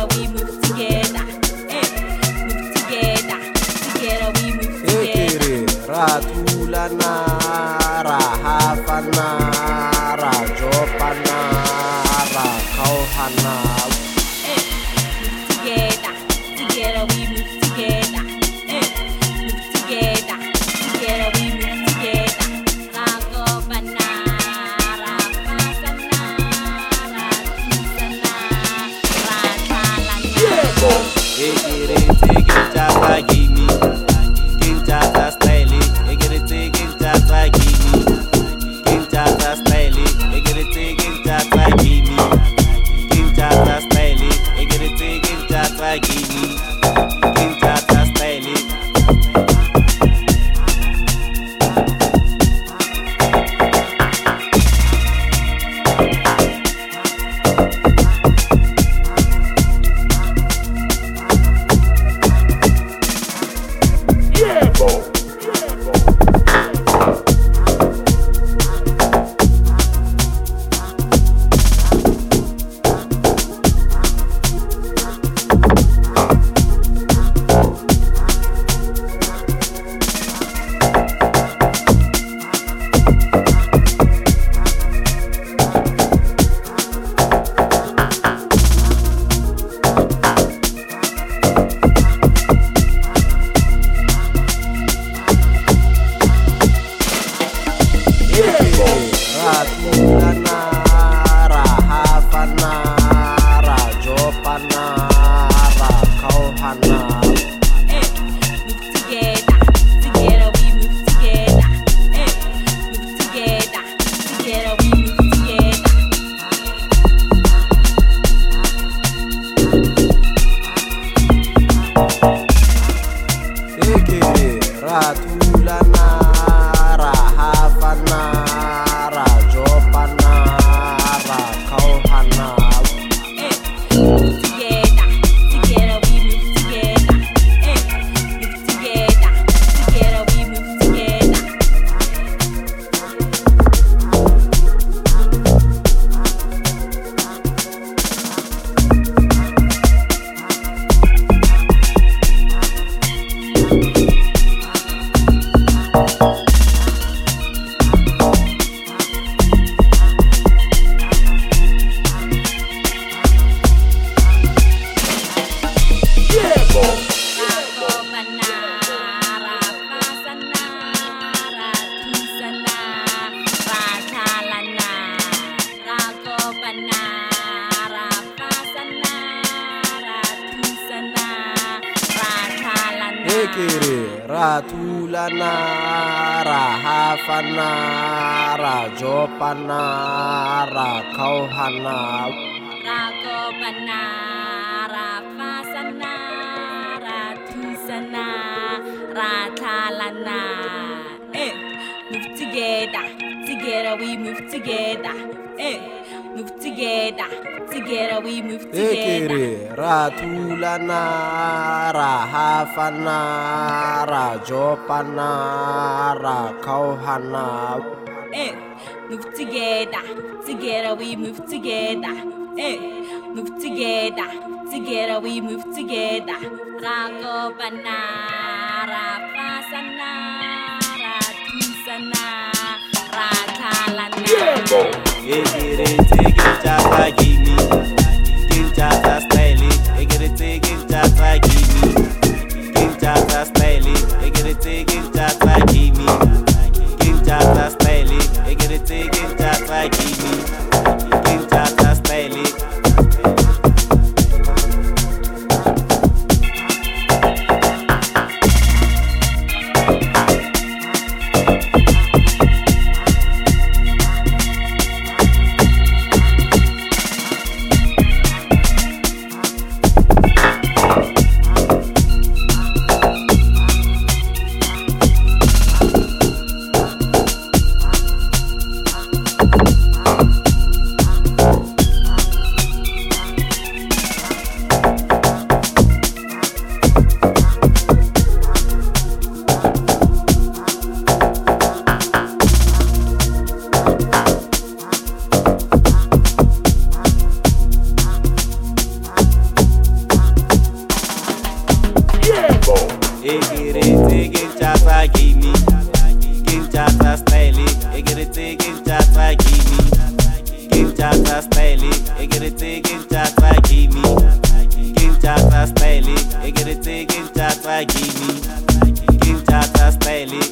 together we move together. Move together, together we move together. Ratulana, rahafana, rajopana, rakauhana. Move together, together we move together. Move together, together we move together. Rakopana, rapasana, ratusana, ratalana. Kinchata gini, kinchata style, kinchata gini, kinchata style, kinchata gini, kinchata style, kinchata gini, kinchata style. Ratulana, rahafana, rajopana, rakauhana. Move together, together we move together. Move together, together we move together. Ratulana, rahafana, rajopana, rakauhana. Move together, together we move together. Move together, together we move together. Rakopana, rapasana, ratusana, ratalana. Rakopana, rapasana, ratusana, ratalana. Ratulana, rahafana, rajopana, rakauhana. Rakopana, rapasana, ratusana, ratalana. Move together, together we move together. Move together, together we move together. Ratulana, rahafana, rajopana, rakauhana. Move together, together we move together. Move together, together we move together. Rakopana, rapasana, ratusana, ratalana. Kinchata gini, kinchata style, kinchata gini, kinchata style, kinchata gini, kinchata style, kinchata gini, kinchata style. tsa kimi, king tsa style, egeretse king tsa kimi, king tsa style, egeretse king tsa kimi, king tsa style, egeretse king tsa kimi, king tsa style.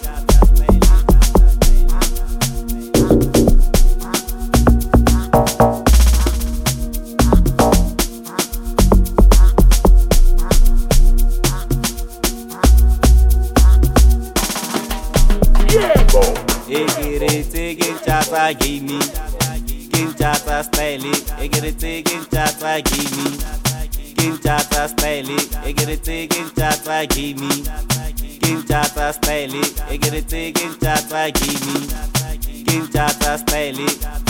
Egeretse king tsa kimi, king tsa style, egeretse king tsa kimi, king tsa style, egeretse king tsa kimi, king tsa style, egeretse king tsa kimi, king tsa style.